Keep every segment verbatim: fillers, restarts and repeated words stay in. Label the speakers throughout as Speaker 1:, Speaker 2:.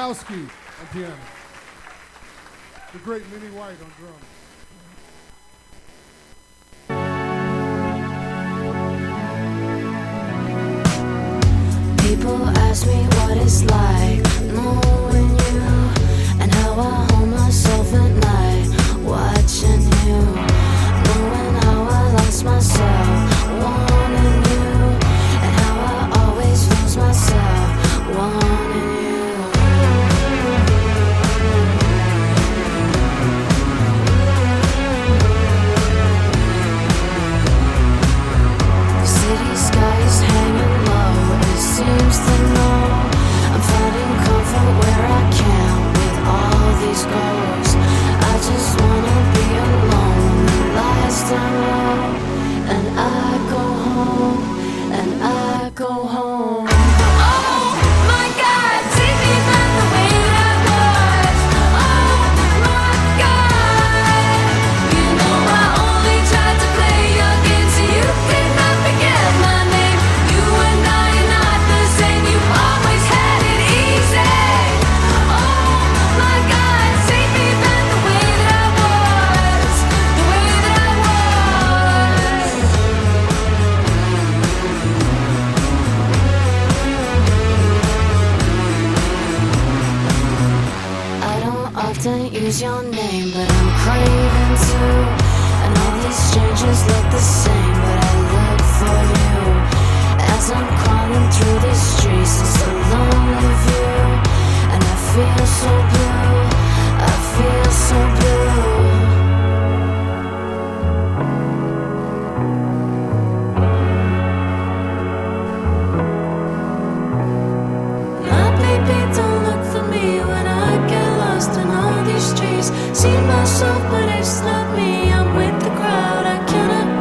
Speaker 1: Bukowski on piano. The great Minnie White on drums.
Speaker 2: People ask me what it's like knowing you, and how I hold myself at night watching you, knowing how I lost myself wanting you, and how I always lose myself wanting you. The city sky is hanging low, it seems to know I'm finding comfort where I can with all these goals. I just wanna be alone the last time out, and I go home, and I go home. Oh my God, take me back the way that I was. Oh my God, you know I only tried to play your game so you could not forget my name. You and I are not the same, you always had it easy. Oh my God, take me back the way that I was, the way that I was. I don't often use your name, but I'm craving to. And all these strangers look the same, but I look for you. As I'm crawling through these streets, it's a lonely view, and I feel so blue, I feel so blue. My baby don't look for me when I get lost in all these streets. See myself, but it's not me. I'm with the crowd. I cannot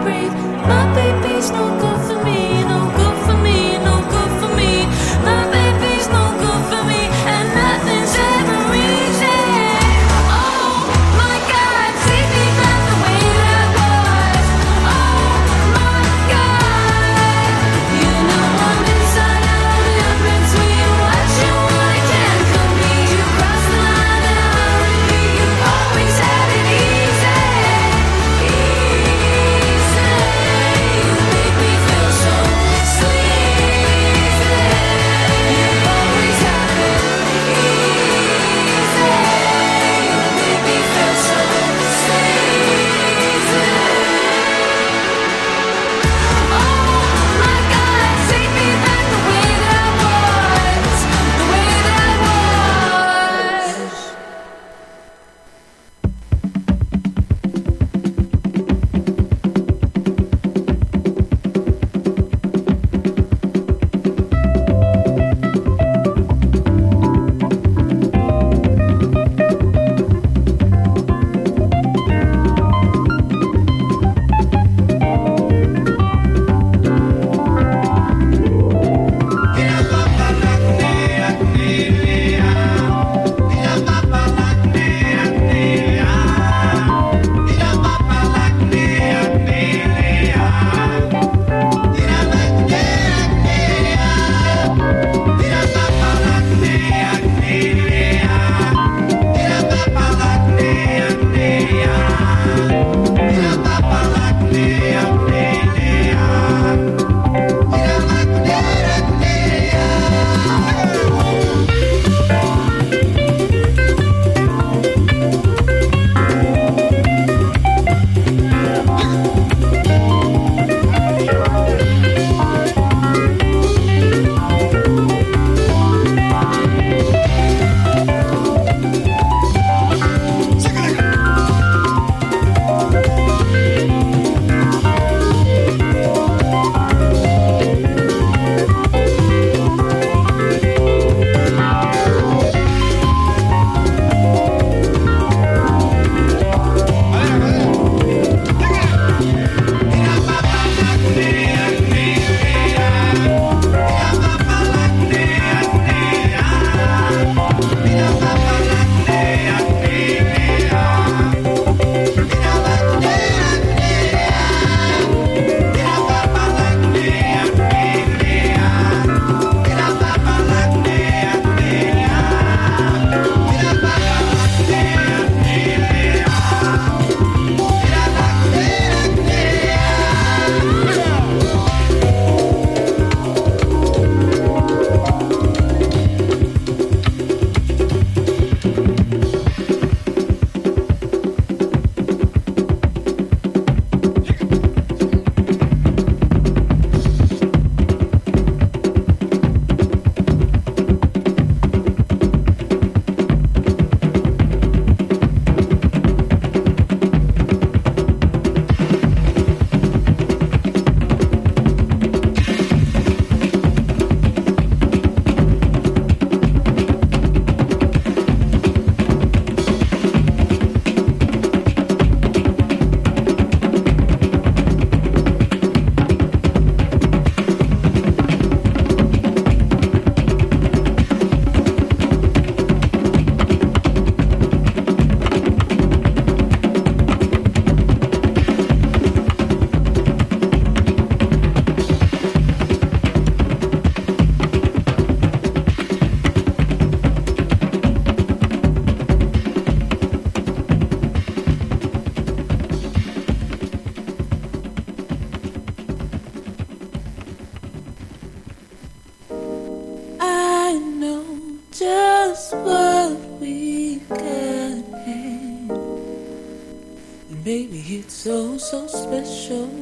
Speaker 3: baby, it's so, so special.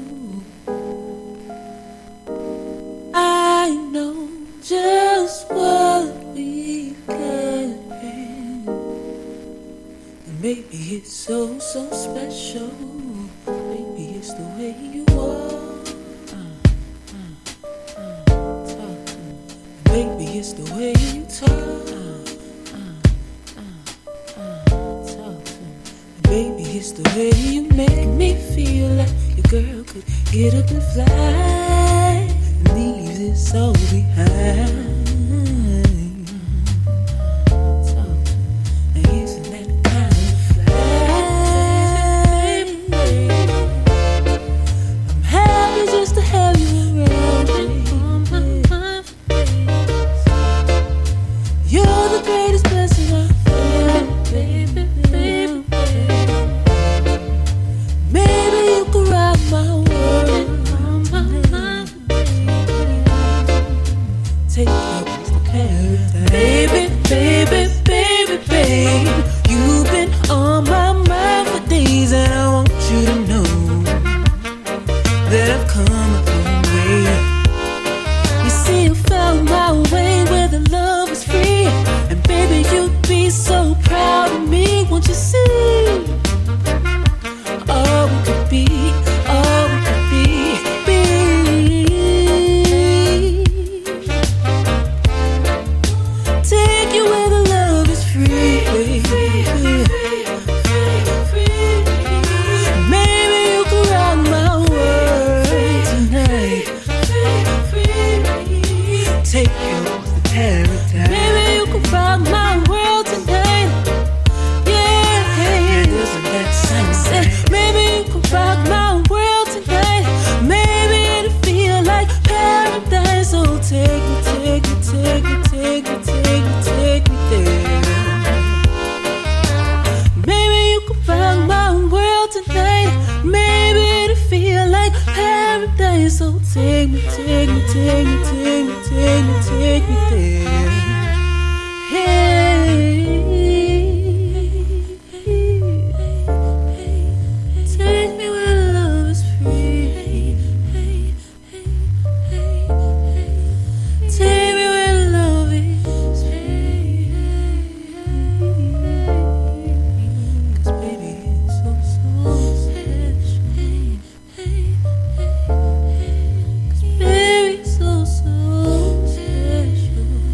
Speaker 3: I know just what we carry, and maybe it's so, so special. Maybe it's the way you walk, uh, uh, uh, talk to me. Maybe it's the way you talk, uh, uh, uh, talk to me. Maybe it's the way you make me feel like your girl could get up and fly and leave this all behind.
Speaker 2: So, so special.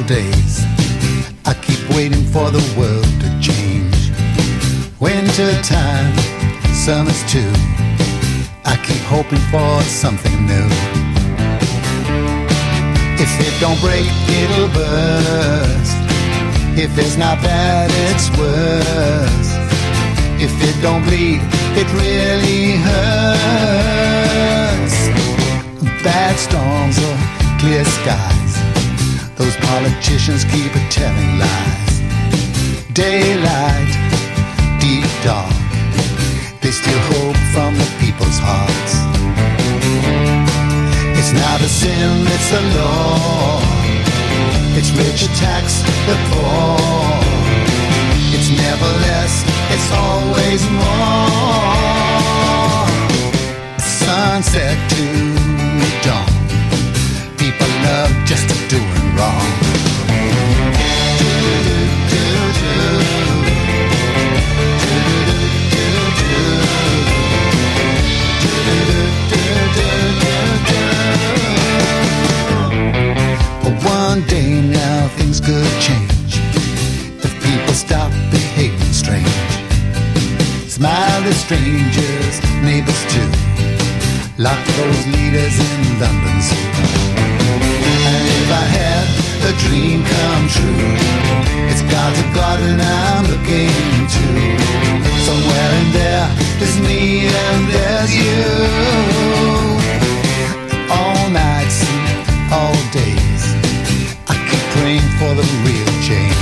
Speaker 4: all days. I keep waiting for the world to change. Winter time, summer's too. I keep hoping for something new. If it don't break, it'll burst. If it's not bad, it's worse. If it don't bleed, it really hurts. Bad storms or clear skies, those politicians keep telling lies. Daylight, deep dark, they steal hope from the people's hearts. It's not a sin, it's a law. It's rich attacks the poor. It's never less, it's always more. Sunset to dawn, people love just doing wrong. But one day now things could change if people stop behaving strange. Smile at strangers, neighbors too. Lock those leaders in London Zoo. And if I had a dream come true, it's God's a garden I'm looking to. Somewhere in there, there's me and there's you. All nights, all days, I keep praying for the real change.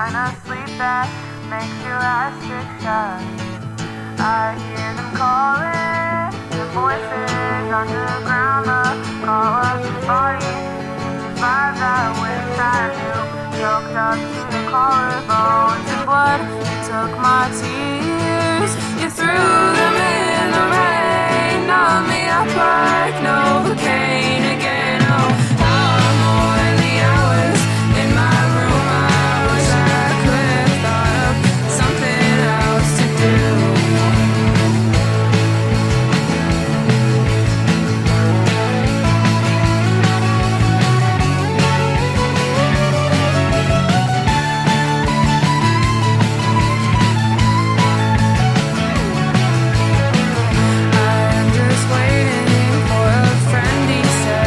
Speaker 5: kind of sleep that makes elastic shine. I hear them calling, the voices underground, the call of the body. Vibes I wish I knew, choked up to the collarbones and blood. You took my tears, you threw them in the rain, knocked me up like Novocaine again. Oh, how more in the hours in my room, I wish I could have thought of something else to do. Waiting for a friend, he said.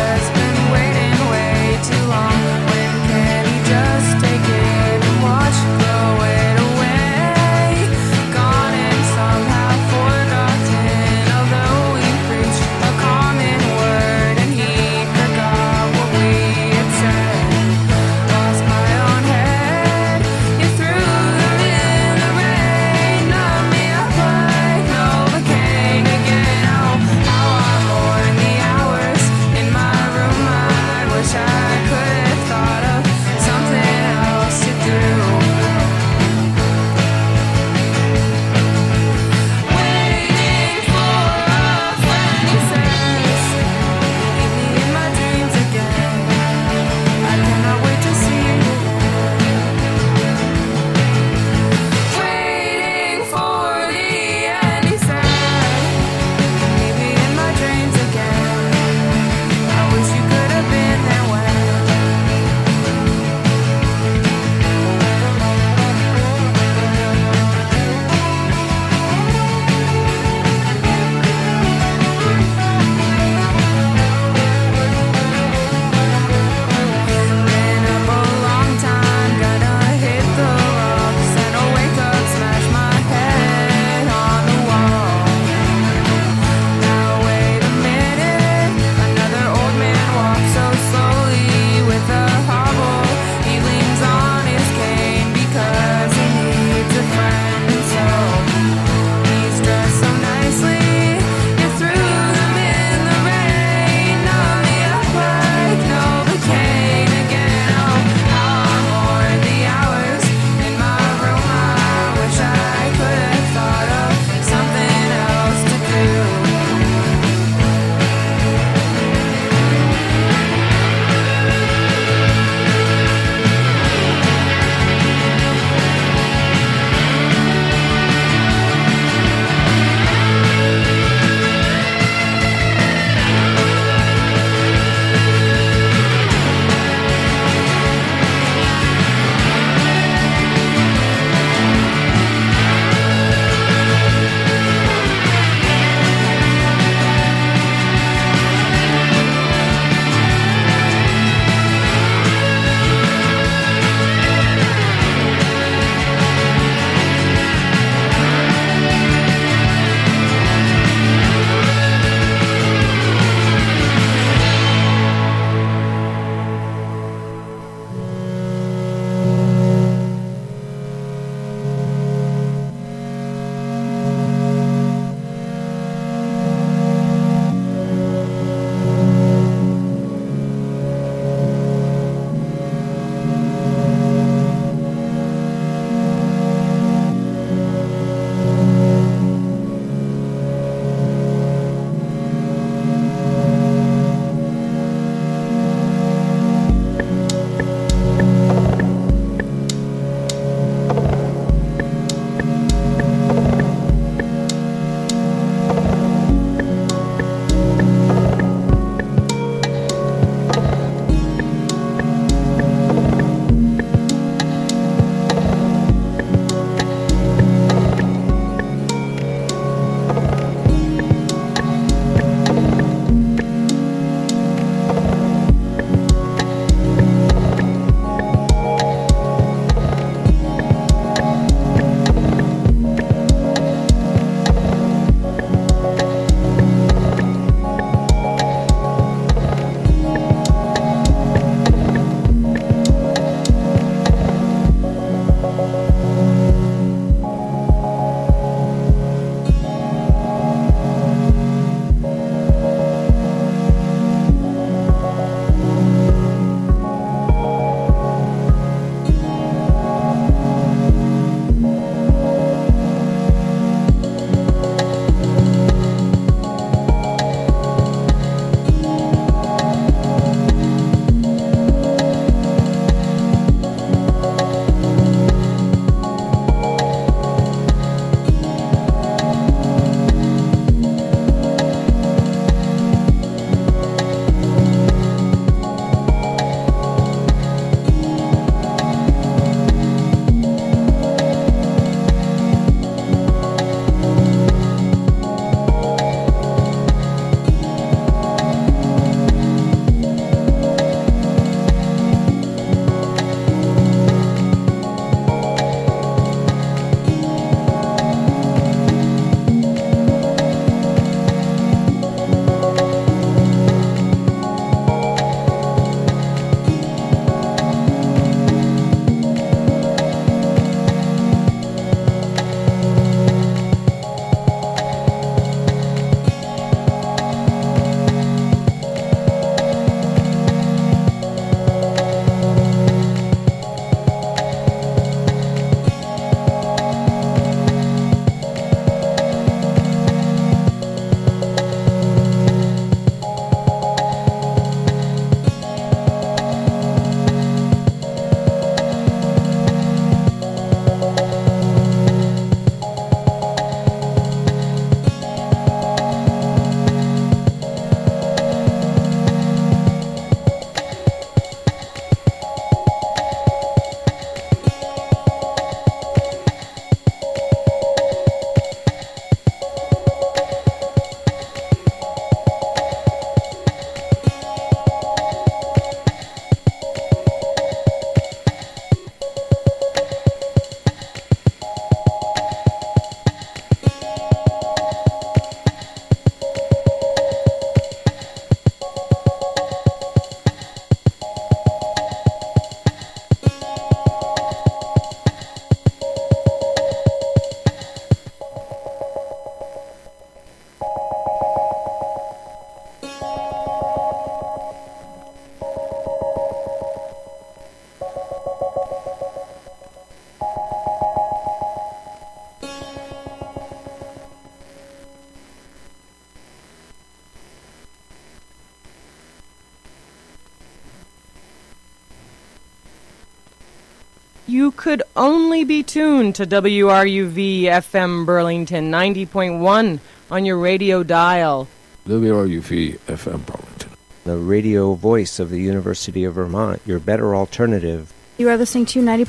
Speaker 6: You could only be tuned to W R U V F M Burlington ninety point one on your radio dial.
Speaker 7: W R U V F M Burlington,
Speaker 8: the radio voice of the University of Vermont, your better alternative.
Speaker 9: You are listening to ninety